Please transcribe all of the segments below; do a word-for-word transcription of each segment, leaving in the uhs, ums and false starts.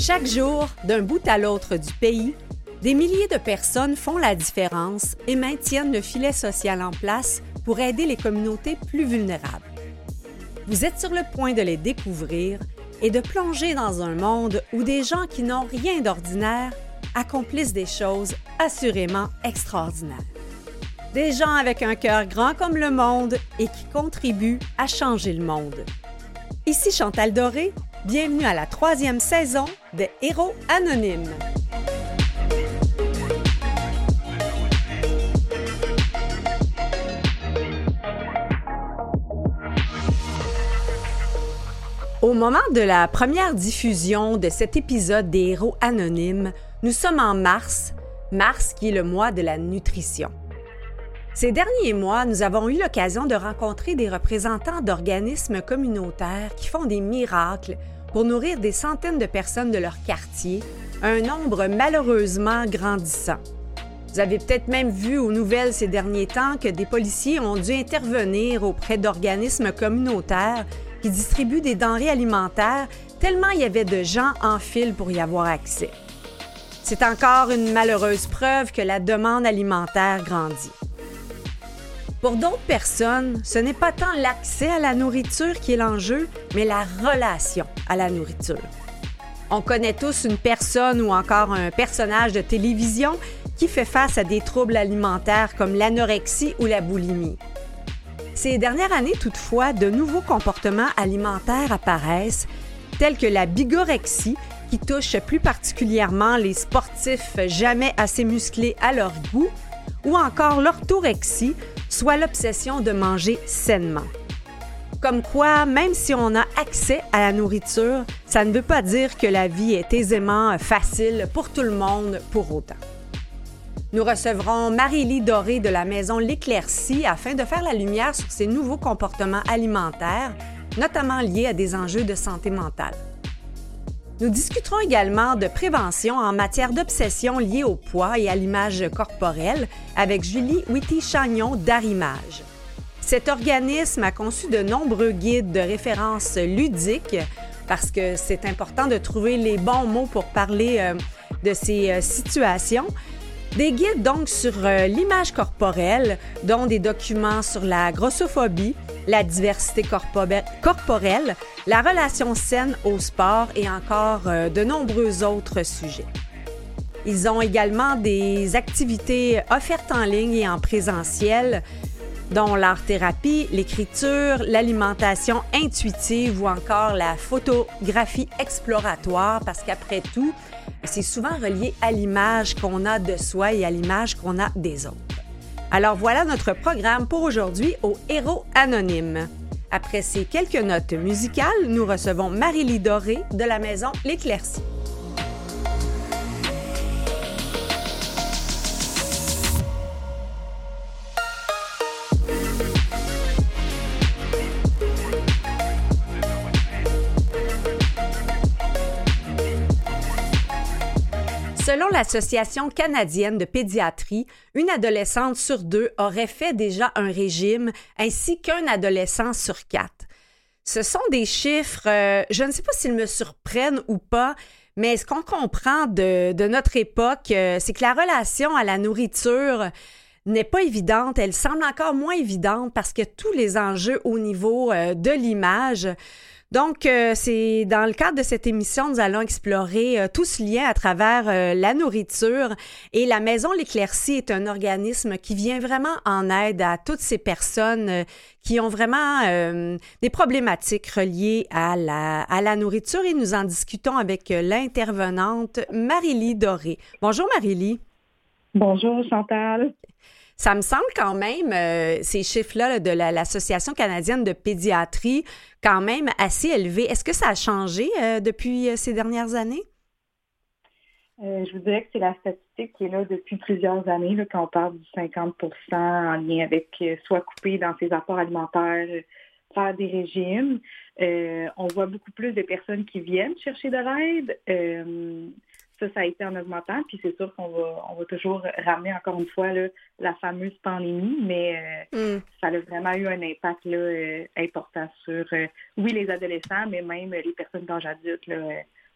Chaque jour, d'un bout à l'autre du pays, des milliers de personnes font la différence et maintiennent le filet social en place pour aider les communautés plus vulnérables. Vous êtes sur le point de les découvrir et de plonger dans un monde où des gens qui n'ont rien d'ordinaire accomplissent des choses assurément extraordinaires. Des gens avec un cœur grand comme le monde et qui contribuent à changer le monde. Ici Chantal Doré, bienvenue à la troisième saison de Héros Anonymes. Au moment de la première diffusion de cet épisode des Héros Anonymes, nous sommes en mars, mars qui est le mois de la nutrition. Ces derniers mois, nous avons eu l'occasion de rencontrer des représentants d'organismes communautaires qui font des miracles pour nourrir des centaines de personnes de leur quartier, un nombre malheureusement grandissant. Vous avez peut-être même vu aux nouvelles ces derniers temps que des policiers ont dû intervenir auprès d'organismes communautaires qui distribuent des denrées alimentaires tellement il y avait de gens en file pour y avoir accès. C'est encore une malheureuse preuve que la demande alimentaire grandit. Pour d'autres personnes, ce n'est pas tant l'accès à la nourriture qui est l'enjeu, mais la relation à la nourriture. On connaît tous une personne ou encore un personnage de télévision qui fait face à des troubles alimentaires comme l'anorexie ou la boulimie. Ces dernières années, toutefois, de nouveaux comportements alimentaires apparaissent, tels que la bigorexie, qui touche plus particulièrement les sportifs jamais assez musclés à leur goût, ou encore l'orthorexie, soit l'obsession de manger sainement. Comme quoi, même si on a accès à la nourriture, ça ne veut pas dire que la vie est aisément facile pour tout le monde pour autant. Nous recevrons Marie-Lie Doré de la Maison L'Éclaircie afin de faire la lumière sur ces nouveaux comportements alimentaires, notamment liés à des enjeux de santé mentale. Nous discuterons également de prévention en matière d'obsession liée au poids et à l'image corporelle avec Julie Witty-Chagnon d'Arimage. Cet organisme a conçu de nombreux guides de référence ludiques parce que c'est important de trouver les bons mots pour parler euh, de ces euh, situations. Des guides donc sur euh, l'image corporelle, dont des documents sur la grossophobie, la diversité corpo- corporelle, la relation saine au sport et encore euh, de nombreux autres sujets. Ils ont également des activités offertes en ligne et en présentiel, dont l'art-thérapie, l'écriture, l'alimentation intuitive ou encore la photographie exploratoire, parce qu'après tout, c'est souvent relié à l'image qu'on a de soi et à l'image qu'on a des autres. Alors voilà notre programme pour aujourd'hui au Héros Anonymes. Après ces quelques notes musicales, nous recevons Marie-Lie Doré de la Maison L'Éclaircie. Selon l'Association canadienne de pédiatrie, une adolescente sur deux aurait fait déjà un régime, ainsi qu'un adolescent sur quatre. Ce sont des chiffres, euh, je ne sais pas s'ils me surprennent ou pas, mais ce qu'on comprend de, de notre époque, euh, c'est que la relation à la nourriture n'est pas évidente. Elle semble encore moins évidente parce que tous les enjeux au niveau euh, de l'image. Donc, euh, c'est dans le cadre de cette émission, nous allons explorer euh, tout ce lien à travers euh, la nourriture. Et la Maison L'Éclaircie est un organisme qui vient vraiment en aide à toutes ces personnes euh, qui ont vraiment euh, des problématiques reliées à la, à la nourriture. Et nous en discutons avec euh, l'intervenante Marie-Lie Doré. Bonjour Marie-Lie. Bonjour Chantal. Ça me semble quand même, euh, ces chiffres-là là, de la, l'Association canadienne de pédiatrie, quand même assez élevés. Est-ce que ça a changé euh, depuis euh, ces dernières années? Euh, je vous dirais que c'est la statistique qui est là depuis plusieurs années, là, quand on parle du cinquante pour cent en lien avec euh, soit coupé dans ses apports alimentaires, euh, faire des régimes. Euh, on voit beaucoup plus de personnes qui viennent chercher de l'aide. Euh, Ça, ça a été en augmentant, puis c'est sûr qu'on va, on va toujours ramener encore une fois là, la fameuse pandémie, mais euh, mm. ça a vraiment eu un impact là, euh, important sur, euh, oui, les adolescents, mais même les personnes d'âge adulte là, euh,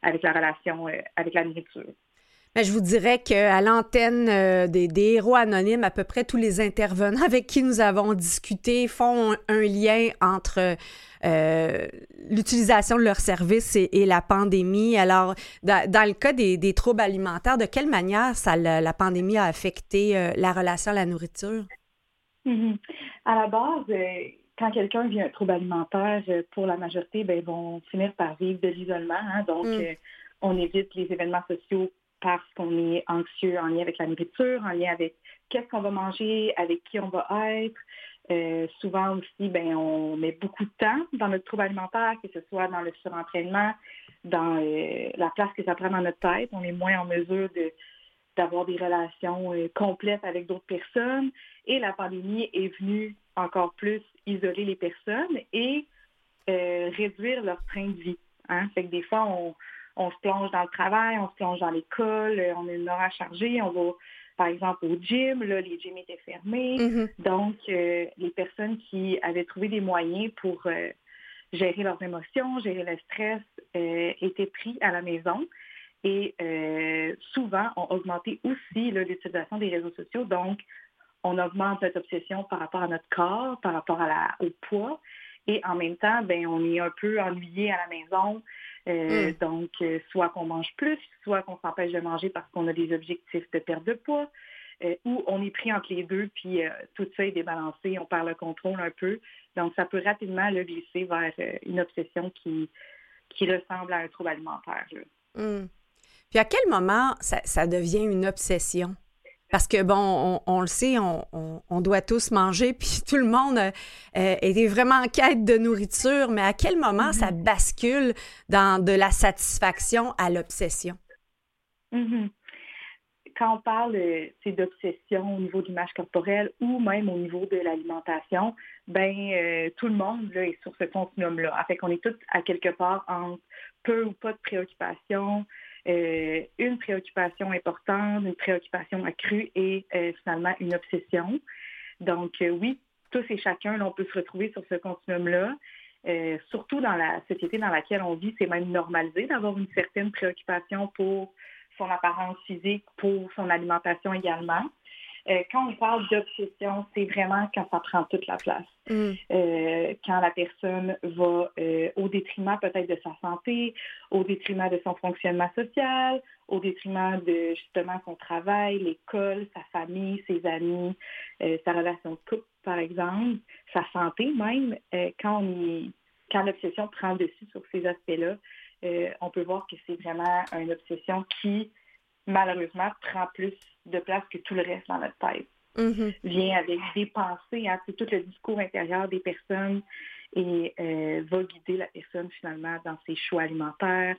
avec la relation euh, avec la nourriture. Mais je vous dirais qu'à l'antenne euh, des, des héros anonymes, à peu près tous les intervenants avec qui nous avons discuté font un, un lien entre euh, l'utilisation de leurs services et, et la pandémie. Alors, dans, dans le cas des, des troubles alimentaires, de quelle manière ça, la, la pandémie a affecté euh, la relation à la nourriture? Mm-hmm. À la base, euh, quand quelqu'un vit un trouble alimentaire, euh, pour la majorité, ben, ils vont finir par vivre de l'isolement. Hein? Donc, mm. euh, on évite les événements sociaux parce qu'on est anxieux en lien avec la nourriture, en lien avec qu'est-ce qu'on va manger, avec qui on va être. Euh, souvent aussi, ben, on met beaucoup de temps dans notre trouble alimentaire, que ce soit dans le surentraînement, dans euh, la place que ça prend dans notre tête. On est moins en mesure de, d'avoir des relations euh, complètes avec d'autres personnes. Et la pandémie est venue encore plus isoler les personnes et euh, réduire leur train de vie. Hein? Fait que des fois, on On se plonge dans le travail, on se plonge dans l'école, on a une horaire chargée, on va, par exemple, au gym, là, les gyms étaient fermés. Mm-hmm. Donc, euh, les personnes qui avaient trouvé des moyens pour euh, gérer leurs émotions, gérer le stress, euh, étaient pris à la maison et euh, souvent ont augmenté aussi là, l'utilisation des réseaux sociaux. Donc, on augmente notre obsession par rapport à notre corps, par rapport à la, au poids. Et en même temps, ben, on est un peu ennuyé à la maison. Euh, mm. Donc, euh, soit qu'on mange plus, soit qu'on s'empêche de manger parce qu'on a des objectifs de perte de poids, euh, ou on est pris entre les deux, puis euh, tout ça est débalancé, on perd le contrôle un peu. Donc, ça peut rapidement là, glisser vers euh, une obsession qui, qui ressemble à un trouble alimentaire. Mm. Puis à quel moment ça, ça devient une obsession? Parce que, bon, on, on le sait, on, on, on doit tous manger, puis tout le monde euh, est vraiment en quête de nourriture, mais à quel moment mm-hmm. ça bascule dans de la satisfaction à l'obsession? Mm-hmm. Quand on parle euh, d'obsession au niveau de l'image corporelle ou même au niveau de l'alimentation, ben euh, tout le monde là, est sur ce continuum-là. En fait qu'on est tous à quelque part entre peu ou pas de préoccupation, Euh, une préoccupation importante, une préoccupation accrue et euh, finalement une obsession. Donc euh, oui, tous et chacun, là, on peut se retrouver sur ce continuum-là. Euh, surtout dans la société dans laquelle on vit, c'est même normalisé d'avoir une certaine préoccupation pour son apparence physique, pour son alimentation également. Euh, quand on parle d'obsession, c'est vraiment quand ça prend toute la place. Mm. Euh, quand la personne va euh, au détriment peut-être de sa santé, au détriment de son fonctionnement social, au détriment de justement son travail, l'école, sa famille, ses amis, euh, sa relation de couple, par exemple, sa santé même. Euh, quand on y, quand l'obsession prend le dessus sur ces aspects-là, euh, on peut voir que c'est vraiment une obsession qui malheureusement, prend plus de place que tout le reste dans notre tête. Mm-hmm. Vient avec des pensées, hein, c'est tout le discours intérieur des personnes et euh, va guider la personne finalement dans ses choix alimentaires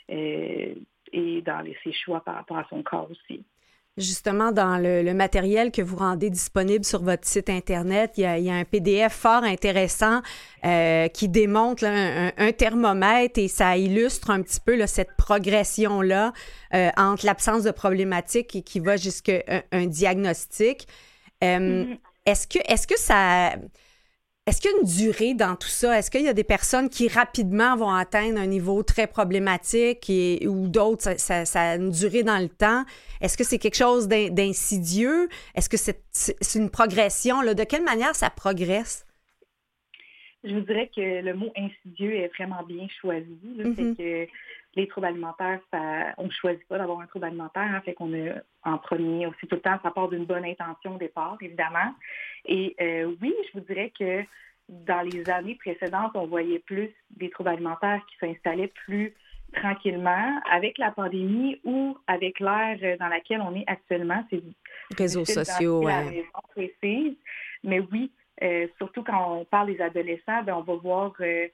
euh, et dans les, ses choix par rapport à son corps aussi. Justement, dans le, le matériel que vous rendez disponible sur votre site Internet, il y a, il y a un P D F fort intéressant euh, qui démontre là, un, un thermomètre et ça illustre un petit peu là, cette progression-là euh, entre l'absence de problématique et qui va jusqu'à un, un diagnostic. Euh, mm-hmm. Est-ce que, est-ce que ça... Est-ce qu'il y a une durée dans tout ça? Est-ce qu'il y a des personnes qui rapidement vont atteindre un niveau très problématique et, ou d'autres, ça, ça, ça a une durée dans le temps? Est-ce que c'est quelque chose d'in, d'insidieux? Est-ce que c'est, c'est une progression? Là? De quelle manière ça progresse? Je vous dirais que le mot insidieux est vraiment bien choisi. Là. Mm-hmm. C'est que les troubles alimentaires, ça, on ne choisit pas d'avoir un trouble alimentaire. Hein, fait qu'on a en premier aussi tout le temps, ça part d'une bonne intention au départ, évidemment. Et euh, oui, je vous dirais que dans les années précédentes, on voyait plus des troubles alimentaires qui s'installaient plus tranquillement. Avec la pandémie ou avec l'ère dans laquelle on est actuellement, c'est réseaux sociaux, ouais. La raison précise. Mais oui, euh, surtout quand on parle des adolescents, ben, on va voir euh,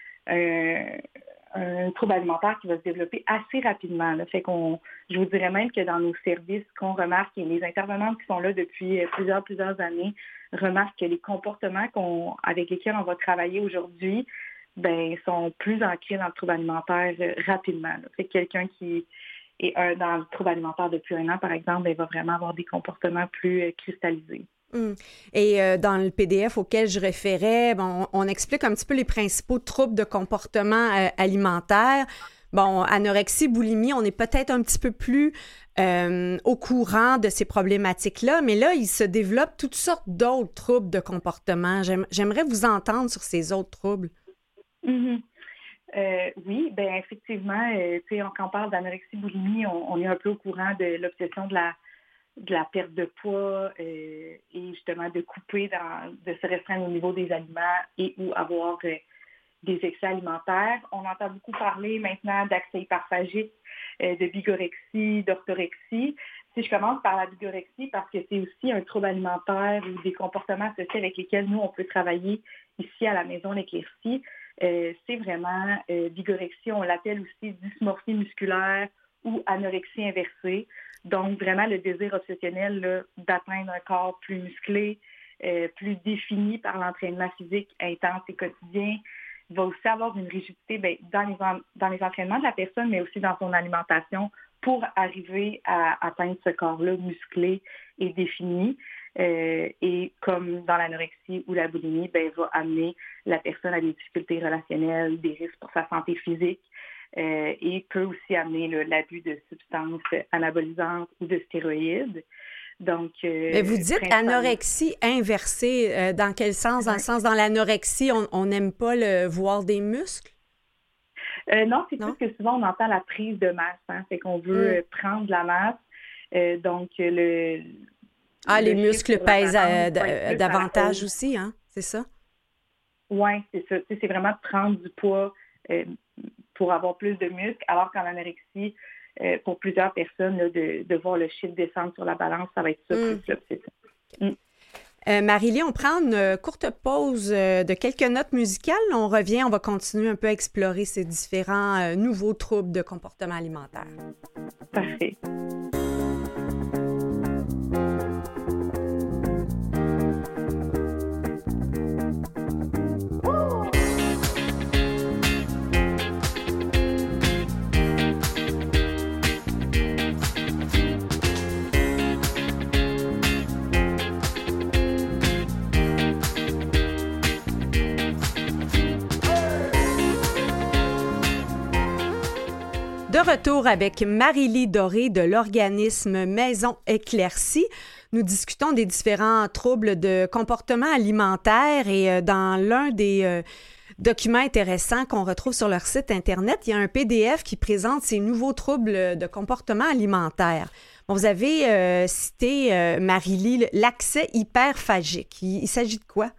euh, un trouble alimentaire qui va se développer assez rapidement. Là. Fait qu'on, je vous dirais même que dans nos services, qu'on remarque, et les intervenants qui sont là depuis plusieurs, plusieurs années remarquent que les comportements qu'on, avec lesquels on va travailler aujourd'hui ben, sont plus ancrés dans le trouble alimentaire euh, rapidement. Là. Fait que quelqu'un qui est un, dans le trouble alimentaire depuis un an, par exemple, ben, va vraiment avoir des comportements plus euh, cristallisés. Hum. Et euh, dans le P D F auquel je référais, bon, on, on explique un petit peu les principaux troubles de comportement euh, alimentaire. bon, anorexie, boulimie, on est peut-être un petit peu plus euh, au courant de ces problématiques-là, mais là, il se développe toutes sortes d'autres troubles de comportement. J'aime, j'aimerais vous entendre sur ces autres troubles. Mm-hmm. Euh, oui, bien effectivement, euh, tu sais, quand on parle d'anorexie, boulimie, on, on est un peu au courant de l'obsession de la de la perte de poids euh, et justement de couper, dans, de se restreindre au niveau des aliments et ou avoir euh, des excès alimentaires. On entend beaucoup parler maintenant d'accès hyperphagique, euh, de bigorexie, d'orthorexie. Si je commence par la bigorexie, parce que c'est aussi un trouble alimentaire ou des comportements associés avec lesquels nous, on peut travailler ici à la Maison L'Éclaircie, euh, c'est vraiment euh, bigorexie, on l'appelle aussi dysmorphie musculaire ou anorexie inversée. Donc, vraiment, le désir obsessionnel là, d'atteindre un corps plus musclé, euh, plus défini par l'entraînement physique intense et quotidien, va aussi avoir une rigidité bien, dans, les en, dans les entraînements de la personne, mais aussi dans son alimentation pour arriver à atteindre ce corps-là musclé et défini. Euh, et comme dans l'anorexie ou la boulimie, bien, va amener la personne à des difficultés relationnelles, des risques pour sa santé physique. Euh, et peut aussi amener là, l'abus de substances anabolisantes ou de stéroïdes. Donc, euh, Mais vous dites anorexie inversée. Euh, dans quel sens? Dans le sens, dans l'anorexie, on n'aime pas le voir des muscles? Euh, non, c'est non? plus que souvent, on entend la prise de masse. Hein, c'est qu'on veut mm. prendre de la masse. Euh, donc, le... Ah, le les muscles pèsent euh, d- davantage aussi, hein? C'est ça? Oui, c'est ça. C'est vraiment de prendre du poids euh, pour avoir plus de muscles, alors qu'en anorexie, euh, pour plusieurs personnes, là, de, de voir le chiffre descendre sur la balance, ça va être ça mm. plus l'obsession. Mm. Euh, Marie-Lie, on prend une courte pause de quelques notes musicales. On revient, on va continuer un peu à explorer ces différents euh, nouveaux troubles de comportement alimentaire. Parfait. De retour avec Marie-Lie Doré de l'organisme Maison Éclaircie. Nous discutons des différents troubles de comportement alimentaire et dans l'un des euh, documents intéressants qu'on retrouve sur leur site Internet, il y a un P D F qui présente ces nouveaux troubles de comportement alimentaire. Bon, vous avez euh, cité, euh, Marie-Lie, l'accès hyperphagique. Il, il s'agit de quoi?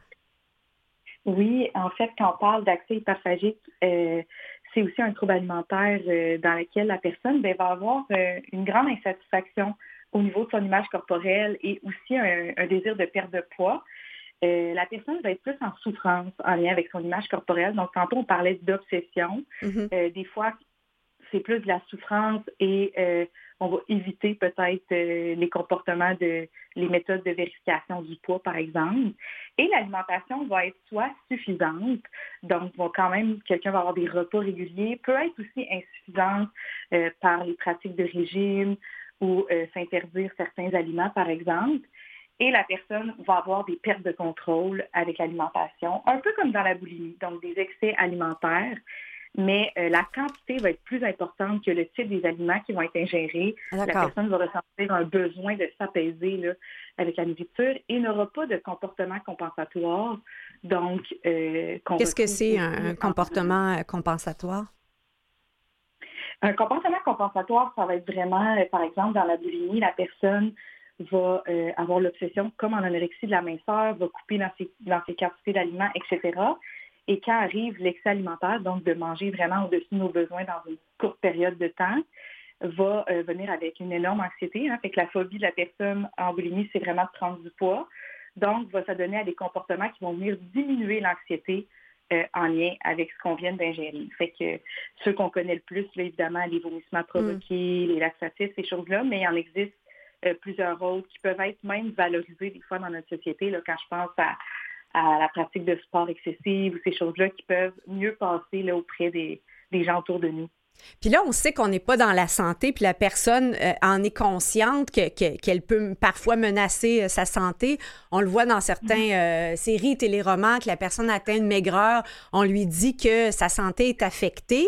Oui, en fait, quand on parle d'accès hyperphagique, euh, c'est aussi un trouble alimentaire euh, dans lequel la personne bien, va avoir euh, une grande insatisfaction au niveau de son image corporelle et aussi un, un désir de perte de poids. Euh, la personne va être plus en souffrance en lien avec son image corporelle. Donc, tantôt, on parlait d'obsession. Mm-hmm. Euh, des fois, c'est plus de la souffrance et euh, on va éviter peut-être euh, les comportements de les méthodes de vérification du poids, par exemple. Et l'alimentation va être soit suffisante, donc va quand même, quelqu'un va avoir des repas réguliers, peut être aussi insuffisante euh, par les pratiques de régime ou euh, s'interdire certains aliments, par exemple. Et la personne va avoir des pertes de contrôle avec l'alimentation, un peu comme dans la boulimie, donc des excès alimentaires. Mais euh, la quantité va être plus importante que le type des aliments qui vont être ingérés. D'accord. La personne va ressentir un besoin de s'apaiser là, avec la nourriture et n'aura pas de comportement compensatoire. Donc, euh, qu'est-ce que c'est un, un comportement compensatoire? Un comportement compensatoire, ça va être vraiment, euh, par exemple, dans la boulimie, la personne va euh, avoir l'obsession, comme en anorexie de la minceur, va couper dans ses, dans ses quantités d'aliments, et cetera. Et quand arrive l'excès alimentaire, donc de manger vraiment au-dessus de nos besoins dans une courte période de temps, va euh, venir avec une énorme anxiété. Hein, fait que la phobie de la personne en boulimie, c'est vraiment de prendre du poids. Donc, va s'adonner à des comportements qui vont venir diminuer l'anxiété euh, en lien avec ce qu'on vient d'ingérer. Fait que ceux qu'on connaît le plus, là, évidemment, les vomissements provoqués, mm. les laxatifs, ces choses-là, mais il en existe euh, plusieurs autres qui peuvent être même valorisés des fois dans notre société. Là, quand je pense à à la pratique de sport excessive ou ces choses-là qui peuvent mieux passer là, auprès des, des gens autour de nous. Puis là, on sait qu'on n'est pas dans la santé, puis la personne euh, en est consciente que, que, qu'elle peut parfois menacer euh, sa santé. On le voit dans certaines euh, séries, téléromans, que la personne atteint une maigreur, on lui dit que sa santé est affectée.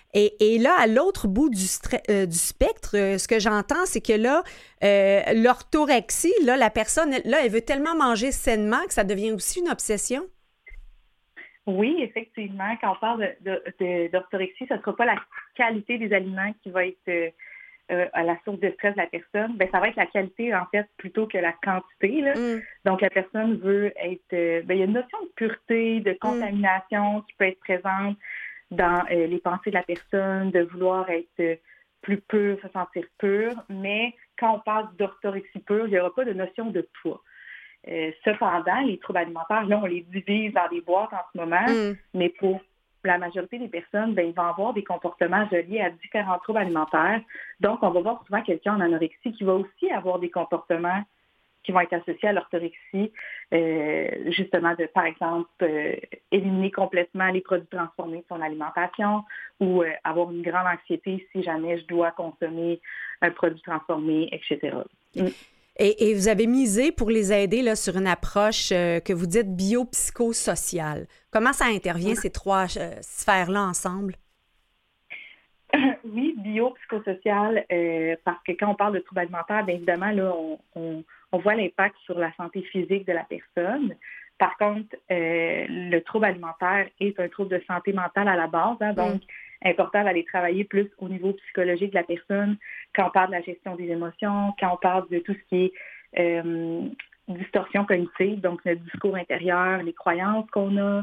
Et, et là, à l'autre bout du, stre- euh, du spectre, euh, ce que j'entends, c'est que là, euh, l'orthorexie, là, la personne, elle, là, elle veut tellement manger sainement que ça devient aussi une obsession. Oui, effectivement, quand on parle de, de, de, d'orthorexie, ce ne sera pas la qualité des aliments qui va être euh, euh, à la source de stress de la personne. Bien, ça va être la qualité, en fait, plutôt que la quantité. Là. Mm. Donc, la personne veut être... Euh, bien, il y a une notion de pureté, de contamination mm. qui peut être présente dans euh, les pensées de la personne, de vouloir être euh, plus pure, se sentir pure. Mais quand on parle d'orthorexie pure, il n'y aura pas de notion de poids. Euh, cependant, les troubles alimentaires, là, on les divise dans des boîtes en ce moment, mm. mais pour la majorité des personnes, ben, ils vont avoir des comportements reliés à différents troubles alimentaires. Donc, on va voir souvent quelqu'un en anorexie qui va aussi avoir des comportements qui vont être associés à l'orthorexie, euh, justement, de, par exemple, euh, éliminer complètement les produits transformés de son alimentation ou euh, avoir une grande anxiété si jamais je dois consommer un produit transformé, et cetera. Mm. Et, et vous avez misé pour les aider là, sur une approche euh, que vous dites biopsychosociale. Comment ça intervient, ces trois euh, sphères-là ensemble? Oui, biopsychosocial, euh, parce que quand on parle de troubles alimentaires, bien évidemment, là, on, on, on voit l'impact sur la santé physique de la personne. Par contre, euh, le trouble alimentaire est un trouble de santé mentale à la base, hein, donc mm. important d'aller travailler plus au niveau psychologique de la personne quand on parle de la gestion des émotions, quand on parle de tout ce qui est euh, distorsion cognitive, donc notre discours intérieur, les croyances qu'on a,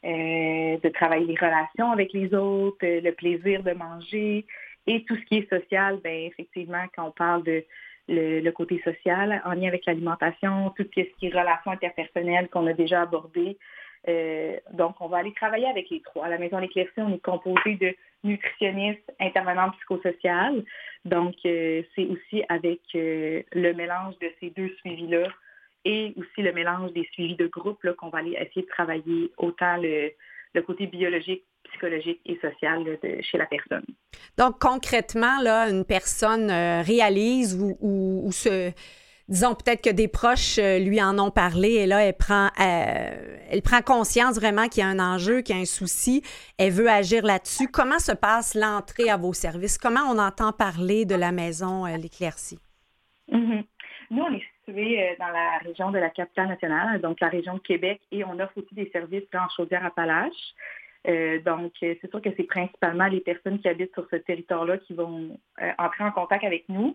euh, de travailler les relations avec les autres, euh, le plaisir de manger et tout ce qui est social, bien effectivement, quand on parle de Le, le côté social en lien avec l'alimentation, tout ce qui est relations interpersonnelles qu'on a déjà abordées. Euh, donc, on va aller travailler avec les trois. À la Maison L'Éclaircie, on est composé de nutritionnistes, intervenants psychosociales. Donc, euh, c'est aussi avec euh, le mélange de ces deux suivis-là et aussi le mélange des suivis de groupe là, qu'on va aller essayer de travailler autant le, le côté biologique, psychologique et social là, de, chez la personne. Donc, concrètement, là, une personne euh, réalise ou, ou, ou se... Disons peut-être que des proches euh, lui en ont parlé et là, elle prend, euh, elle prend conscience vraiment qu'il y a un enjeu, qu'il y a un souci. Elle veut agir là-dessus. Comment se passe l'entrée à vos services? Comment on entend parler de la Maison euh, L'Éclaircie? Mm-hmm. Nous, on est situé euh, dans la région de la Capitale-Nationale, donc la région de Québec, et on offre aussi des services là, en Chaudière-Appalaches. Euh, donc, euh, c'est sûr que c'est principalement les personnes qui habitent sur ce territoire-là qui vont euh, entrer en contact avec nous.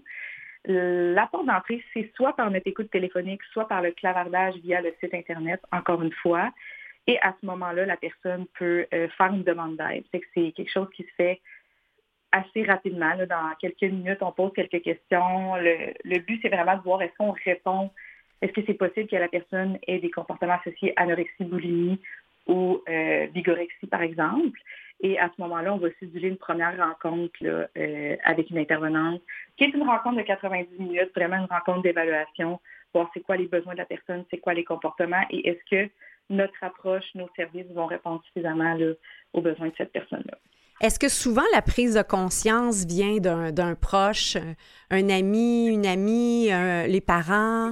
Euh, la porte d'entrée, c'est soit par notre écoute téléphonique, soit par le clavardage via le site Internet, encore une fois. Et à ce moment-là, la personne peut euh, faire une demande d'aide. C'est que c'est quelque chose qui se fait assez rapidement. Là, dans quelques minutes, on pose quelques questions. Le, le but, c'est vraiment de voir est-ce qu'on répond, est-ce que c'est possible que la personne ait des comportements associés à anorexie, boulimie ou euh, bigorexie, par exemple. Et à ce moment-là, on va céduler une première rencontre là, euh, avec une intervenante, qui est une rencontre de quatre-vingt-dix minutes, vraiment une rencontre d'évaluation, voir c'est quoi les besoins de la personne, c'est quoi les comportements et est-ce que notre approche, nos services vont répondre suffisamment là, aux besoins de cette personne-là. Est-ce que souvent la prise de conscience vient d'un, d'un proche, un ami, une amie, euh, les parents?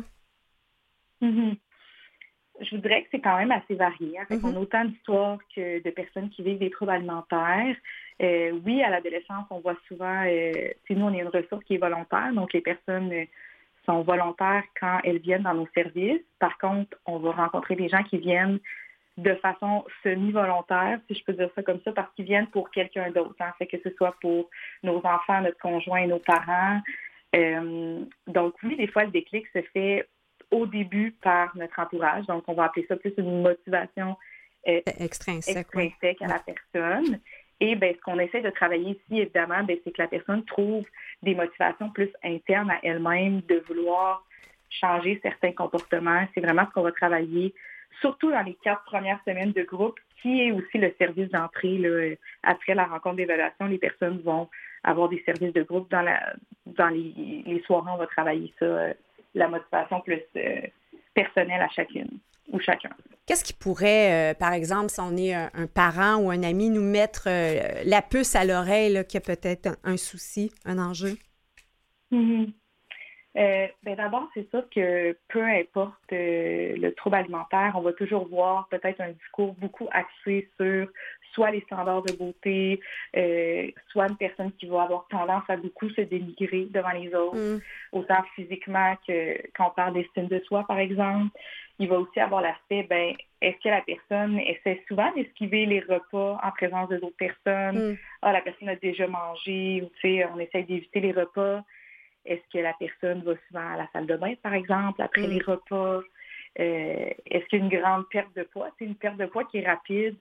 Mm-hmm. Je vous dirais que c'est quand même assez varié. Hein. Mm-hmm. On a autant d'histoires que de personnes qui vivent des troubles alimentaires. Euh, oui, à l'adolescence, on voit souvent, euh, nous, on est une ressource qui est volontaire, donc les personnes euh, sont volontaires quand elles viennent dans nos services. Par contre, on va rencontrer des gens qui viennent de façon semi-volontaire, si je peux dire ça comme ça, parce qu'ils viennent pour quelqu'un d'autre. Hein. Fait que ce soit pour nos enfants, notre conjoint, nos parents. Euh, donc oui, des fois, le déclic se fait au début par notre entourage. Donc, on va appeler ça plus une motivation euh, extrinsèque, extrinsèque oui. à la personne. Et bien, ce qu'on essaie de travailler ici, évidemment, bien, c'est que la personne trouve des motivations plus internes à elle-même, de vouloir changer certains comportements. C'est vraiment ce qu'on va travailler, surtout dans les quatre premières semaines de groupe, qui est aussi le service d'entrée. Là, après la rencontre d'évaluation, les personnes vont avoir des services de groupe. Dans, la, dans les, les soirées, on va travailler ça, euh, la motivation plus euh, personnelle à chacune ou chacun. Qu'est-ce qui pourrait, euh, par exemple, si on est un, un parent ou un ami, nous mettre euh, la puce à l'oreille là, qu'il y a peut-être un, un souci, un enjeu? Mm-hmm. Euh, ben d'abord, c'est sûr que peu importe euh, le trouble alimentaire, on va toujours voir peut-être un discours beaucoup axé sur soit les standards de beauté, euh, soit une personne qui va avoir tendance à beaucoup se dénigrer devant les autres, Mm. autant physiquement que quand on parle d'estime de soi, par exemple. Il va aussi avoir l'aspect, ben, est-ce que la personne essaie souvent d'esquiver les repas en présence de d'autres personnes? Mm. Ah, la personne a déjà mangé, ou tu sais, on essaie d'éviter les repas. Est-ce que la personne va souvent à la salle de bain, par exemple, après les Mm. repas? Euh, est-ce qu'il y a une grande perte de poids? C'est une perte de poids qui est rapide.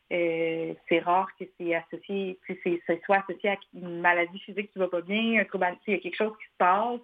Euh, c'est rare que c'est associé, que c'est, c'est soit associé à une maladie physique qui ne va pas bien, un trouble, il y a quelque chose qui se passe.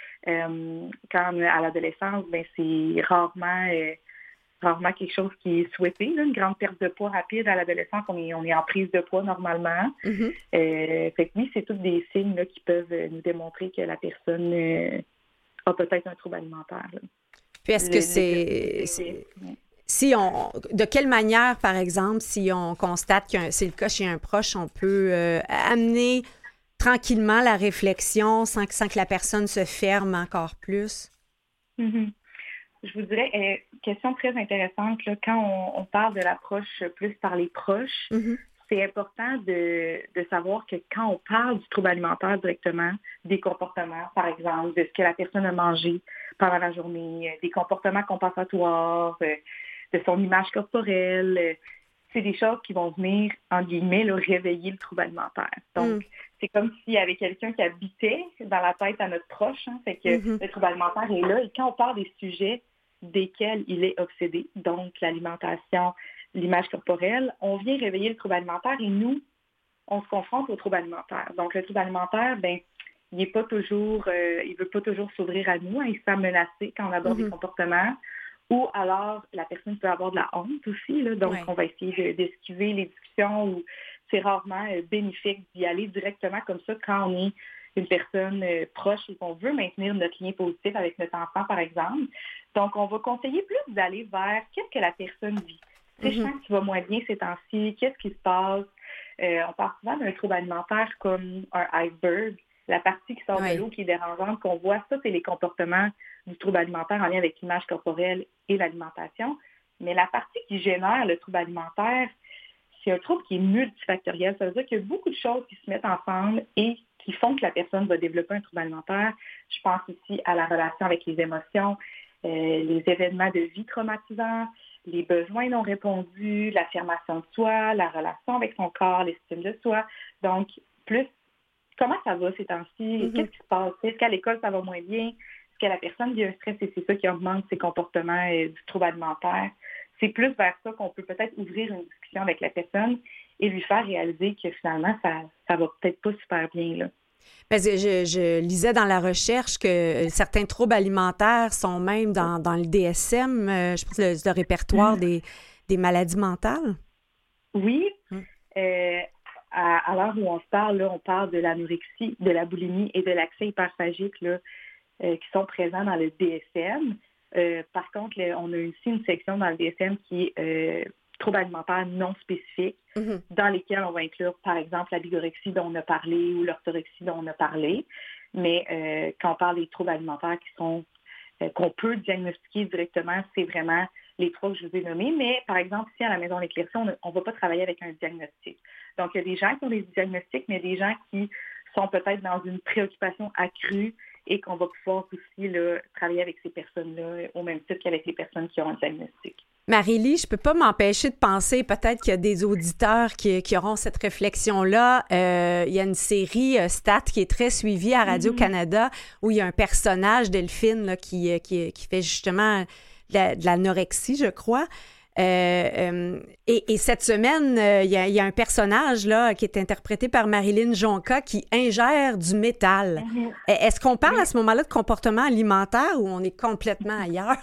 Euh, quand à l'adolescence, ben c'est rarement euh, rarement quelque chose qui est souhaité. Là, une grande perte de poids rapide à l'adolescence, on est, on est en prise de poids normalement. Mm-hmm. Euh, fait que oui, c'est tous des signes là, qui peuvent nous démontrer que la personne euh, a peut-être un trouble alimentaire. Là. Puis est-ce Le, que le, c'est... c'est- le, Si on, de quelle manière, par exemple, si on constate que c'est le cas chez un proche, on peut euh, amener tranquillement la réflexion sans que, sans que la personne se ferme encore plus? mm-hmm. Je vous dirais, euh, question très intéressante, là, quand on, on parle de l'approche plus par les proches, Mm-hmm. c'est important de, de savoir que quand on parle du trouble alimentaire directement, des comportements, par exemple, de ce que la personne a mangé pendant la journée, euh, des comportements compensatoires, euh, de son image corporelle, euh, c'est des choses qui vont venir, en guillemets, là, réveiller le trouble alimentaire. Donc, Mm. c'est comme s'il y avait quelqu'un qui habitait dans la tête à notre proche, hein, fait que Mm-hmm. le trouble alimentaire est là. Et quand on parle des sujets desquels il est obsédé, donc l'alimentation, l'image corporelle, on vient réveiller le trouble alimentaire et nous, on se confronte au trouble alimentaire. Donc, le trouble alimentaire, ben, il est pas toujours, euh, il veut pas toujours s'ouvrir à nous, hein, il se sent menacé quand on aborde Mm-hmm. des comportements. Ou alors, la personne peut avoir de la honte aussi, là, donc Ouais. on va essayer de, d'esquiver les discussions où c'est rarement euh, bénéfique d'y aller directement comme ça quand on est une personne euh, proche et qu'on veut maintenir notre lien positif avec notre enfant, par exemple. Donc, on va conseiller plus d'aller vers qu'est-ce que la personne vit. Tu sais, je Mm-hmm. sens que tu vas moins bien ces temps-ci, qu'est-ce qui se passe? Euh, on parle souvent d'un trouble alimentaire comme un iceberg. La partie qui sort Ouais. de l'eau, qui est dérangeante, qu'on voit, ça, c'est les comportements du trouble alimentaire en lien avec l'image corporelle et l'alimentation. Mais la partie qui génère le trouble alimentaire, c'est un trouble qui est multifactoriel. Ça veut dire qu'il y a beaucoup de choses qui se mettent ensemble et qui font que la personne va développer un trouble alimentaire. Je pense aussi à la relation avec les émotions, euh, les événements de vie traumatisants, les besoins non répondus, l'affirmation de soi, la relation avec son corps, l'estime de soi. Donc, plus, comment ça va ces temps-ci? Mm-hmm. Qu'est-ce qui se passe? Est-ce qu'à l'école, ça va moins bien? Est-ce que la personne vit un stress et c'est ça qui augmente ses comportements euh, du trouble alimentaire? C'est plus vers ça qu'on peut peut-être ouvrir une discussion avec la personne et lui faire réaliser que finalement, ça ça va peut-être pas super bien, là. Parce que je, je lisais dans la recherche que certains troubles alimentaires sont même dans, dans le D S M, euh, je pense le, le répertoire Mm. des, des maladies mentales. Oui. Mm. Euh, à, à l'heure où on se parle, là, on parle de l'anorexie, de la boulimie et de l'accès hyperphagique là, euh, qui sont présents dans le D S M. Euh, par contre, là, on a aussi une section dans le D S M qui est euh, troubles alimentaires non spécifiques, Mm-hmm. dans lesquels on va inclure, par exemple, la bigorexie dont on a parlé ou l'orthorexie dont on a parlé. Mais euh, quand on parle des troubles alimentaires qui sont euh, qu'on peut diagnostiquer directement, c'est vraiment les trois que je vous ai nommés. Mais, par exemple, ici, à la Maison L'Éclaircie, on ne va pas travailler avec un diagnostic. Donc, il y a des gens qui ont des diagnostics, mais des gens qui sont peut-être dans une préoccupation accrue et qu'on va pouvoir aussi là, travailler avec ces personnes-là au même titre qu'avec les personnes qui ont un diagnostic. Marie-Lie, je peux pas m'empêcher de penser, peut-être qu'il y a des auditeurs qui, qui auront cette réflexion-là. Euh, il y a une série euh, Stat qui est très suivie à Radio-Canada où il y a un personnage, Delphine, là, qui, qui, qui fait justement de, la, de l'anorexie, je crois. Euh, euh, et, et cette semaine, euh, il, y a, il y a un personnage là, qui est interprété par Marilyn Jonca qui ingère du métal. Mm-hmm. Est-ce qu'on parle Oui. à ce moment-là de comportement alimentaire ou on est complètement ailleurs?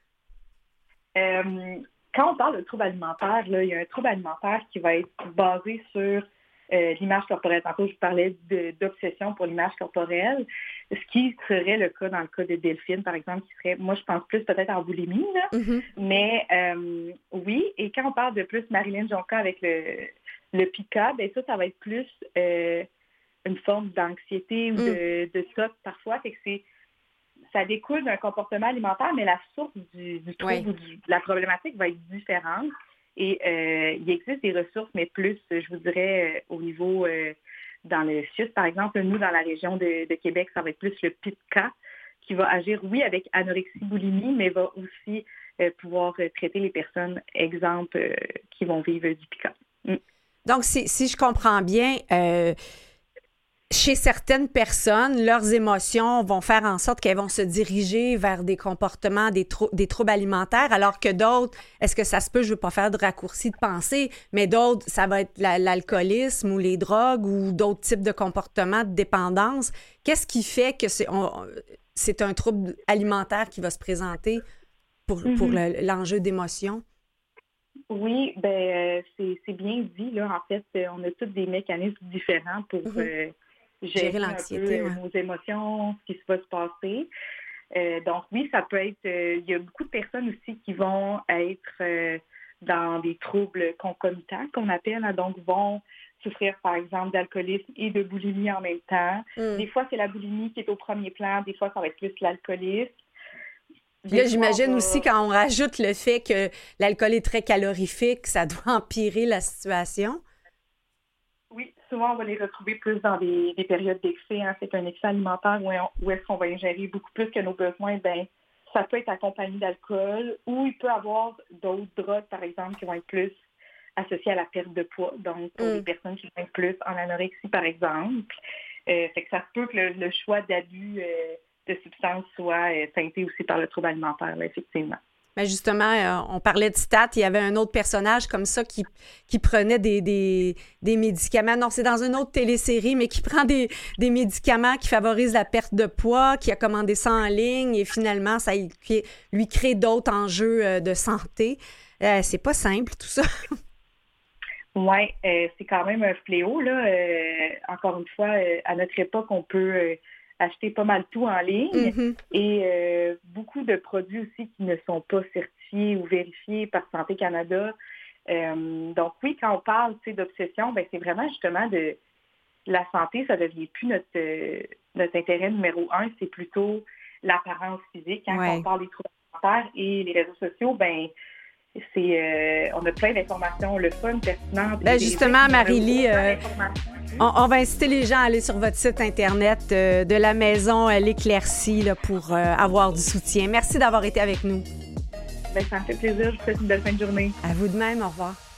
Euh, quand on parle de trouble alimentaire, là, il y a un trouble alimentaire qui va être basé sur euh, l'image corporelle. Tantôt, je parlais de, d'obsession pour l'image corporelle, ce qui serait le cas dans le cas de Delphine, par exemple, qui serait, moi, je pense plus peut-être en boulimie, là. Mm-hmm. Mais euh, oui, et quand on parle de plus Marilyn Jonca avec le, le pick-up, ben ça, ça va être plus euh, une forme d'anxiété ou Mm. de, de ça parfois. Fait que c'est ça découle d'un comportement alimentaire, mais la source du, du trouble Oui. ou du- de la problématique va être différente. Et euh, il existe des ressources, mais plus, je vous dirais, euh, au niveau, euh, dans le sud, par exemple, nous, dans la région de, de Québec, ça va être plus le P I T C A qui va agir, oui, avec anorexie-boulimie, mais va aussi euh, pouvoir euh, traiter les personnes, exemple, euh, qui vont vivre du P I C A. Mm. Donc, si, si je comprends bien, euh, chez certaines personnes, leurs émotions vont faire en sorte qu'elles vont se diriger vers des comportements, des, trou- des troubles alimentaires, alors que d'autres, est-ce que ça se peut, je ne veux pas faire de raccourci de pensée, mais d'autres, ça va être la- l'alcoolisme ou les drogues ou d'autres types de comportements de dépendance. Qu'est-ce qui fait que c'est, on- c'est un trouble alimentaire qui va se présenter pour, pour Mhm. le- l'enjeu d'émotion? Oui, ben euh, c'est c'est bien dit, là. En fait, euh, on a tous des mécanismes différents pour Mhm. euh, Gérer gérer un peu l'anxiété, euh, ouais. nos émotions, ce qui va se passer. Euh, donc oui, ça peut être... euh, il y a beaucoup de personnes aussi qui vont être euh, dans des troubles concomitants, qu'on appelle, hein, donc vont souffrir, par exemple, d'alcoolisme et de boulimie en même temps. Mm. Des fois, c'est la boulimie qui est au premier plan, des fois, ça va être plus l'alcoolisme. Puis là, Des fois, on j'imagine va- aussi quand on rajoute le fait que l'alcool est très calorifique, ça doit empirer la situation. Oui, souvent, on va les retrouver plus dans des, des périodes d'excès. Hein. C'est un excès alimentaire où, on- où est-ce qu'on va ingérer beaucoup plus que nos besoins. Ben, ça peut être accompagné d'alcool ou il peut y avoir d'autres drogues, par exemple, qui vont être plus associées à la perte de poids. Donc, pour Mm. les personnes qui vont être plus en anorexie, par exemple. Euh, fait que ça se peut que le, le choix d'abus euh, de substances soit euh, teinté aussi par le trouble alimentaire, là, effectivement. Mais justement, euh, on parlait de stats, il y avait un autre personnage comme ça qui, qui prenait des, des, des médicaments. Non, c'est dans une autre télésérie, mais qui prend des, des médicaments qui favorisent la perte de poids, qui a commandé ça en ligne et finalement, ça lui lui crée d'autres enjeux euh, de santé. Euh, c'est pas simple, tout ça. Oui, euh, c'est quand même un fléau, là. Euh, encore une fois, euh, à notre époque, on peut euh, acheter pas mal tout en ligne Mhm. et euh, beaucoup de produits aussi qui ne sont pas certifiés ou vérifiés par Santé Canada. Euh, donc oui, quand on parle tu sais, d'obsession, ben, c'est vraiment justement de la santé, ça ne devient plus notre, euh, notre intérêt numéro un, c'est plutôt l'apparence physique. Hein, Ouais. Quand on parle des troubles alimentaires et les réseaux sociaux, ben c'est euh, on a plein d'informations, le fun, pertinent. Ben justement, Marie-Lie, euh, on... on, on va inciter les gens à aller sur votre site Internet euh, de la maison euh, L'Éclaircie là, pour euh, avoir du soutien. Merci d'avoir été avec nous. Ben, ça me fait plaisir. Je vous souhaite une belle fin de journée. À vous de même. Au revoir.